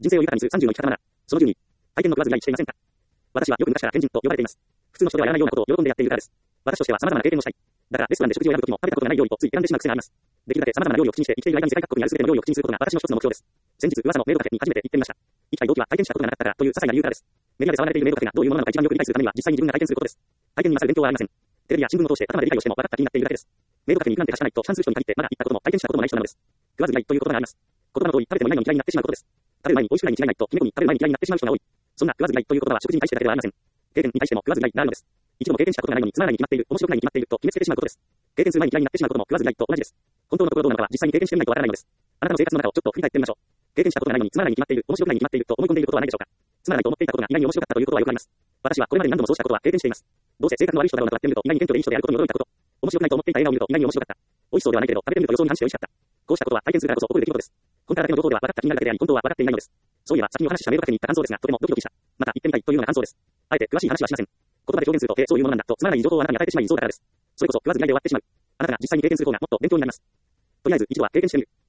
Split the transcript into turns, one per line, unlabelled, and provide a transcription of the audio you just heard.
人生を豊かにする30の生き方なら、その12、体験の食わず嫌いしていませんか？私はよく昔から天神と呼ばれています。普通の人ではやらないようなことを喜んでやっているからです。私としては様々な経験をしたい。だからレストランで食事を選ぶときも食べたことがない料理とつい選んでしまう癖があります。できるだけ様々な料理を口にして生きている間に世界各国にある全ての料理を口にすることが私の一つの目標です。先日噂のメイドカフェに初めて行ってみました。行きたい動機は体験したことがなかったからという些細な理由からです。メディアで騒がれているメイドカフェがどういうものなのか一番よく理解するためには実際に自分が体験することです。体験に勝る勉強はありません。テレビや新聞を通して頭で理解をしても分かった気になっているだけです。メイドカフェに行くなんて確かないと反する人に限ってまだ行ったことも体験したこともない人なのです。食わず嫌いということがあります。言葉の通り食べてもいないのに嫌いになってしまうことです。食べる前に美味しくないに違いないと決め込み食べる前に嫌いになってしまう人が多い。そんな食わず嫌いという言葉は食事に対してだけではありません。経験に対しても食わず嫌いになるのです。一度も経験したことがないのにつまらないに決まっている、面白くないに決まっていると決めつけてしまうことです。経験する前に嫌いになってしまうことも食わず嫌いと同じです。本当のところどうなのかは実際に経験してみないとわからないのです。あなたの生活の中をちょっと振り返ってみましょう。経験したことがないのにつまらないに決まっている、面白くないに決まっていると思い込んでいることはないでしょうか。つまらないと思っていたことが意外に面白かったということはよくあります。私はこれまで何度もそうしたことは経験しています。どうせ性格の悪い人だろうなとやってみると意外に謙虚でいい人であることに驚いたこと。面白くないと思っていた映画を見ると意外に面白かった。美味しそうではないけれど食べてみると予想に反して美味しかった。こうしたことは体験するからこそ起こる出来事です。本当はだけの情報では分かった気になるだけであり、本当は分かっていないのです。そういえばさっきお話ししたメイドカフェに行った感想ですが、とてもドキドキした。また行ってみたいというのが感想です。あえて詳しい話はしません。言葉で表現すると、そういうものなんだとつまらない情報をあなたに与えてしまいそうだからです。それこそ食わず嫌いで終わってしまう。あなたが実際に経験する方がもっと勉強になります。とりあえず一度は経験してみる。